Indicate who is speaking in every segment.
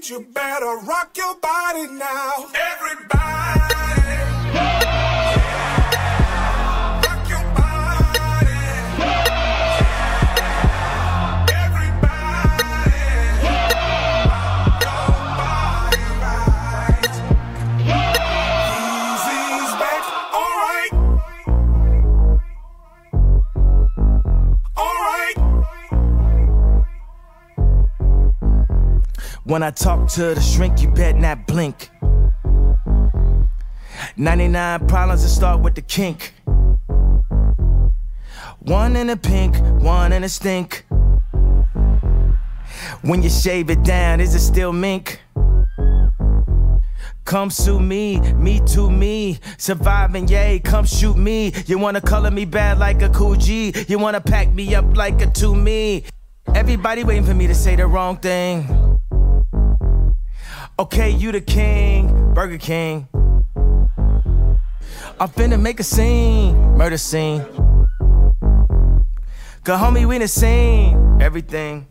Speaker 1: beat, you better rock your body now. Everybody. Rock your body. Everybody. Rock your body right. Easy's back. All right. All right.
Speaker 2: When I talk to the shrink, you bet not blink. 99 problems that start with the kink. One in a pink, one in a stink. When you shave it down, is it still mink? Come sue me, me to me. Surviving, yay, come shoot me. You wanna color me bad like a cool G. You wanna pack me up like a to me. Everybody waiting for me to say the wrong thing. Okay, you the king, Burger King. I'm finna make a scene, murder scene. Cause homie, we done seen everything.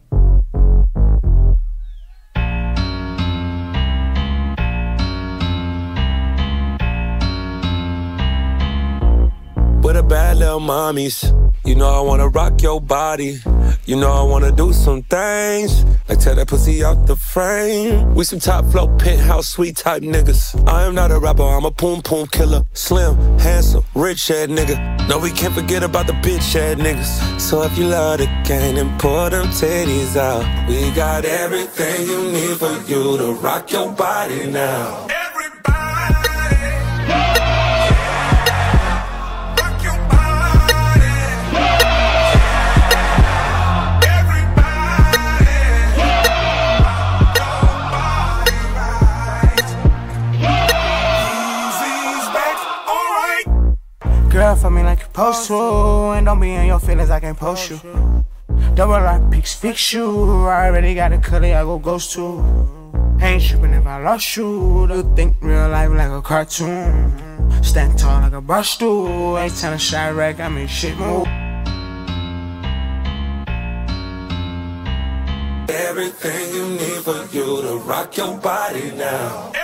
Speaker 3: With the bad little mommies, you know I wanna rock your body. You know I wanna do some things, like tear that pussy out the frame. We some top flow, penthouse suite type niggas. I am not a rapper, I'm a poom poom killer. Slim, handsome, rich head nigga. No, we can't forget about the bitch head niggas. So if you love the game, then pour them titties out. We got everything you need for you to rock your body now.
Speaker 4: Girl, for me like you supposed to, and don't be in your feelings, I can't post you. Double lock pics, fix you. I already got a color, I go ghost to. Ain't tripping if I lost you. Do think real life like a cartoon. Stand tall like a brush stool. Ain't time to shot wreck, I mean shit move.
Speaker 3: Everything you need for you to rock your body now.